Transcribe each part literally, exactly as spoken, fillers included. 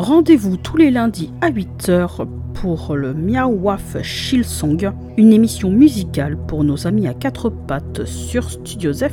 Rendez-vous tous les lundis à huit heures pour le Miao Waf Shilsong, une émission musicale pour nos amis à quatre pattes sur Studio Zef.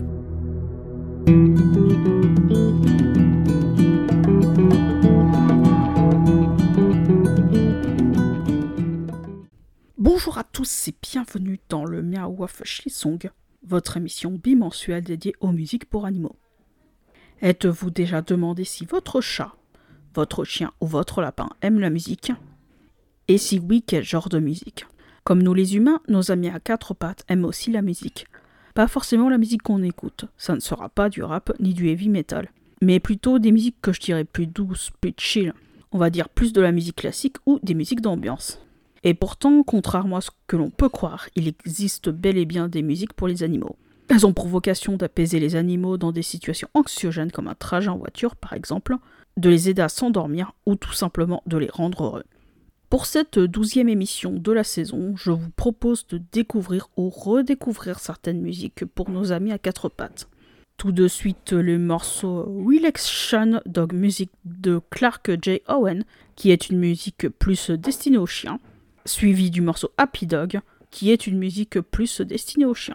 Bonjour à tous et bienvenue dans le Miao Waf Shilsong, votre émission bimensuelle dédiée aux musiques pour animaux. Êtes-vous déjà demandé si votre chat, votre chien ou votre lapin aime la musique? Et si oui, quel genre de musique? Comme nous les humains, nos amis à quatre pattes aiment aussi la musique. Pas forcément la musique qu'on écoute, ça ne sera pas du rap ni du heavy metal, mais plutôt des musiques que je dirais plus douces, plus chill. On va dire plus de la musique classique ou des musiques d'ambiance. Et pourtant, contrairement à ce que l'on peut croire, il existe bel et bien des musiques pour les animaux. Elles ont pour vocation d'apaiser les animaux dans des situations anxiogènes comme un trajet en voiture par exemple, de les aider à s'endormir ou tout simplement de les rendre heureux. Pour cette douzième émission de la saison, je vous propose de découvrir ou redécouvrir certaines musiques pour nos amis à quatre pattes. Tout de suite le morceau Relaxation Dog Music de Clark J. Owen, qui est une musique plus destinée aux chiens, suivi du morceau Happy Dog, qui est une musique plus destinée aux chiens.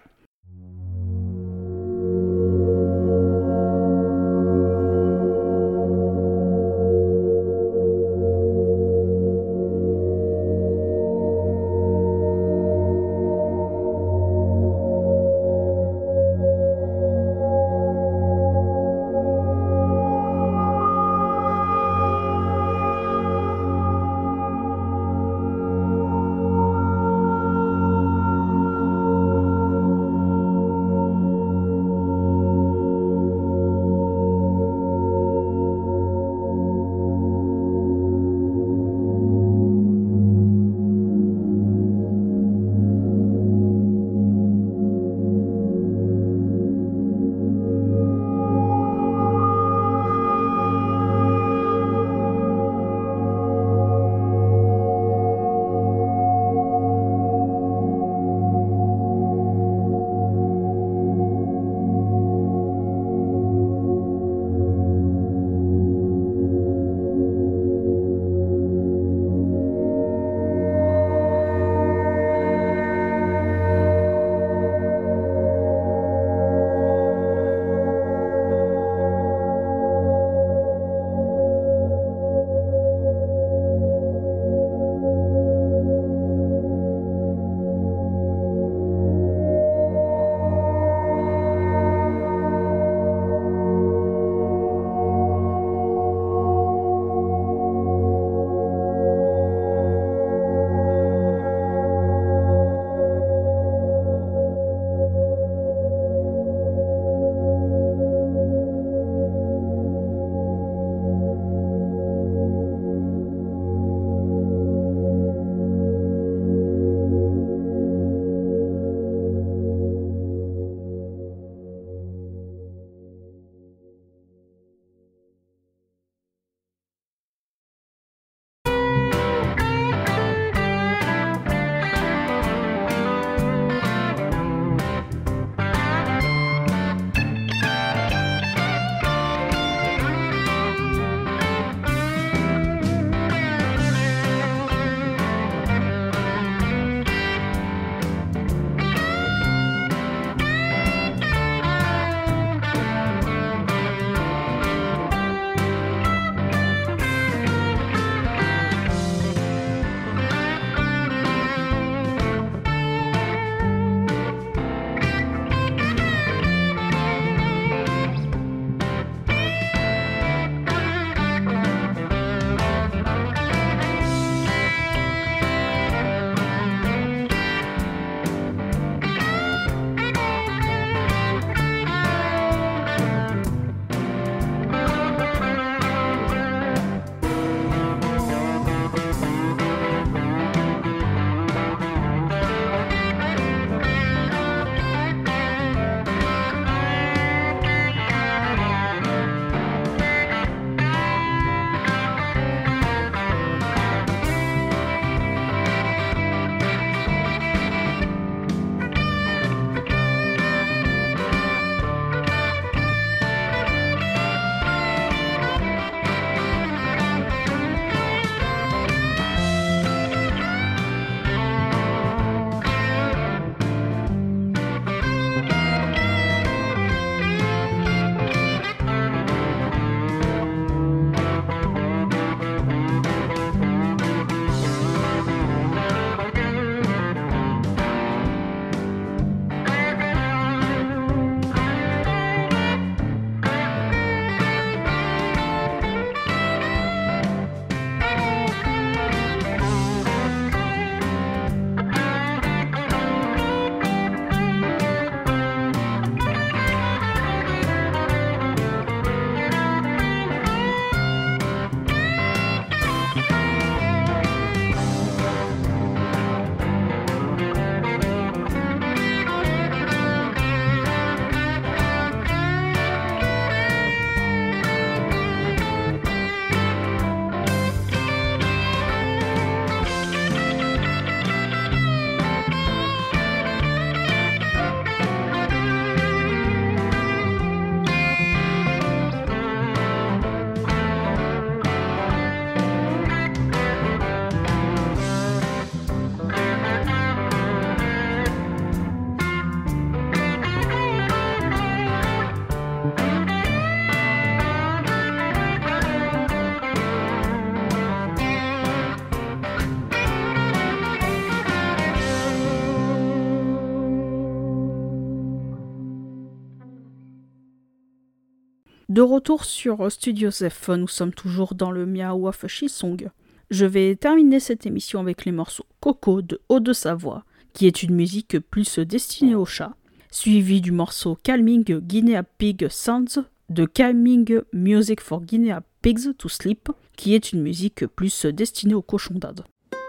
De retour sur Studio F, nous sommes toujours dans le Miao of Shillsong. Je vais terminer cette émission avec les morceaux Coco de Haut-de-Savoie, qui est une musique plus destinée aux chats, suivi du morceau Calming Guinea Pig Sounds de Calming Music for Guinea Pigs to Sleep, qui est une musique plus destinée aux cochons d'Inde.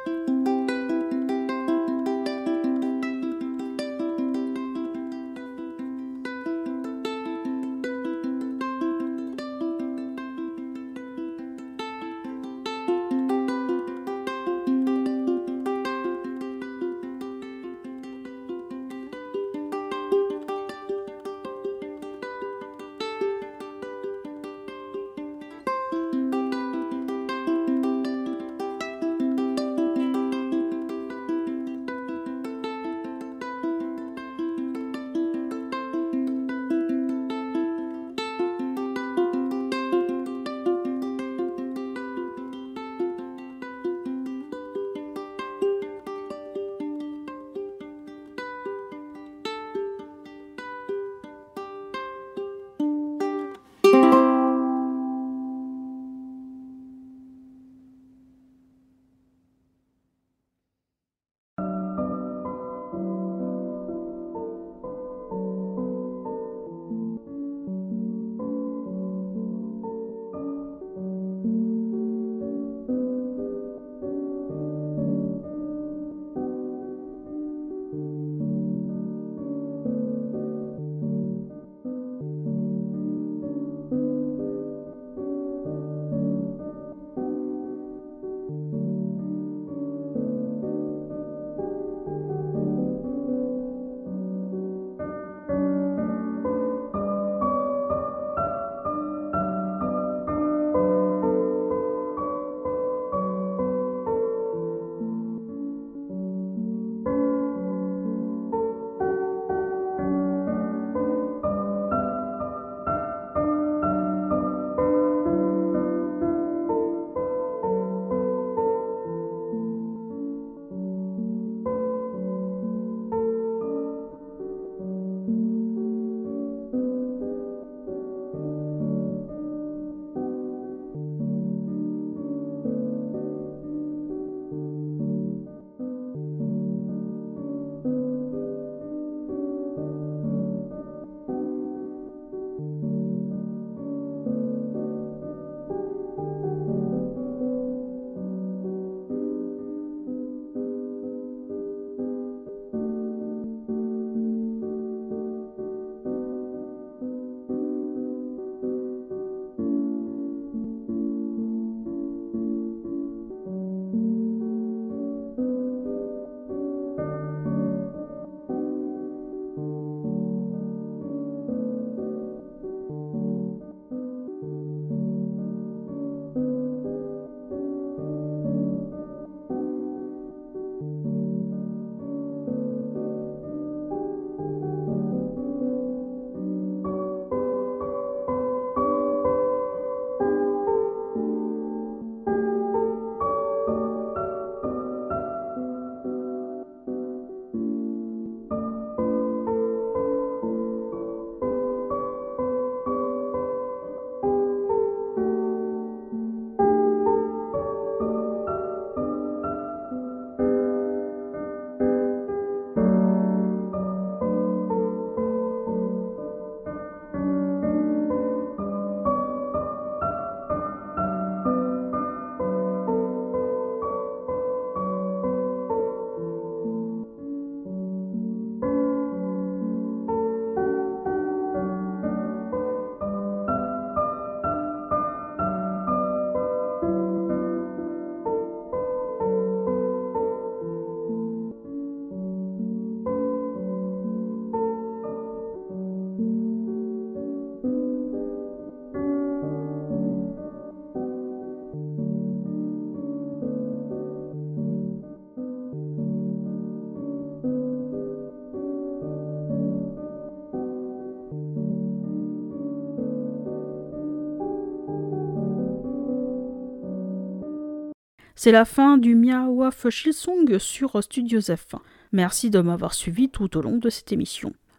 C'est la fin du Miao of Shillsong sur Studio F. Merci de m'avoir suivi tout au long de cette émission.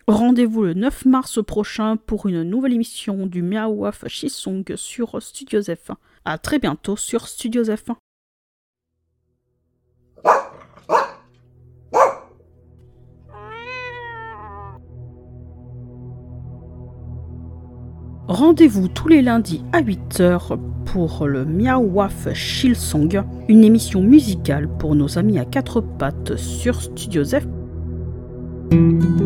Rendez-vous le neuf mars prochain pour une nouvelle émission du Miao Waf Shizong sur Studios F un. A très bientôt sur Studios F un. Rendez-vous tous les lundis à huit heures pour le Miao Waf Shizong, une émission musicale pour nos amis à quatre pattes sur Studios F un.